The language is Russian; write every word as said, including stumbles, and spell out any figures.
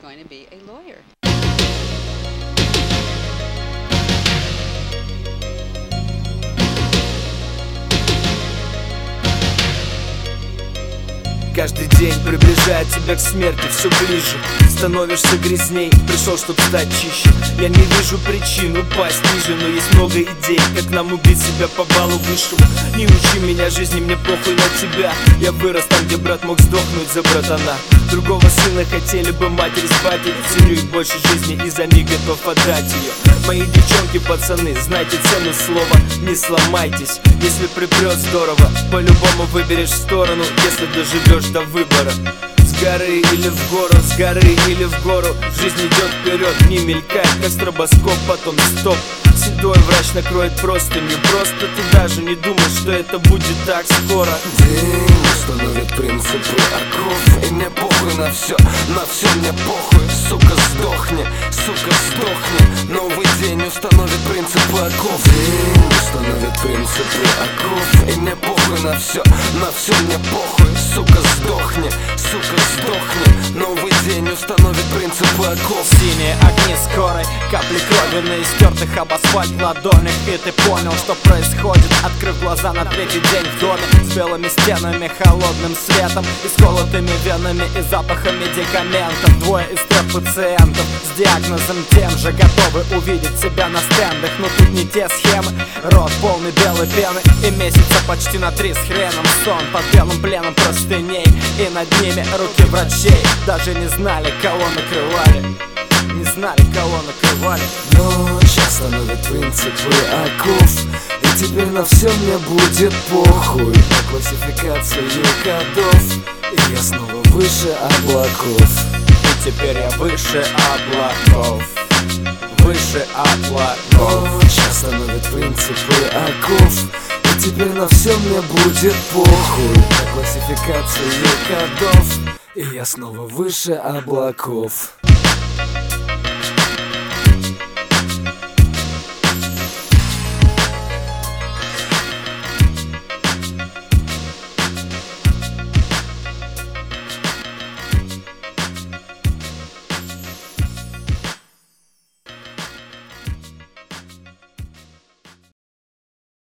going to be a lawyer. Каждый день приближает тебя к смерти все ближе. Становишься грязней, пришел, чтоб стать чище. Я не вижу причин упасть ниже, но есть много идей, как нам убить себя по баллу высшему. Не учи меня жизни, мне похуй на тебя. Я вырос там, где брат мог сдохнуть за братана. Другого сына хотели бы матери спать. Ценю их больше жизни и за них готов отдать ее. Мои девчонки, пацаны, знайте цену слова. Не сломайтесь, если припрет здорово. По-любому выберешь сторону, если доживешь до выбора. С горы или в гору, с горы или в гору. Жизнь идет вперед, не мелькает, как стробоскоп, потом стоп. Седой врач накроет простынью. Просто ты даже не думал, что это будет так скоро. День установит принципы оков. И мне похуй на все, на все мне похуй. Сука, сдохни, сука, сдохни. Новый день установит принципы оков. День установит принципы оков. И мне похуй на все, на все мне похуй. Сука, сдохни, сука, сдохни. Новый день установит принципы оков. Синие огни скорой, капли крови на истертых об асфальт ладонях. И ты понял, что происходит, открыв глаза на третий день в доме. С белыми стенами, холодным светом и сколотыми венами и запахом медикаментов. Двое из трех пациентов с диагнозом тем же готовы увидеть себя на стендах. Но тут не те схемы, рот полный белой пены и месяца почти на три с хреном. Сон под белым пленом простыней, и над ними руки врачей. Даже не знали, кого накрывали, не знали, кого накрывали. Ночь остановит принципы оков. И теперь на все мне будет похуй. На классификацию кодов. И я снова выше облаков. И теперь я выше облаков, выше облаков. Ночь остановит принципы оков. И теперь на все мне будет похуй. На классификацию кодов. И я снова выше облаков.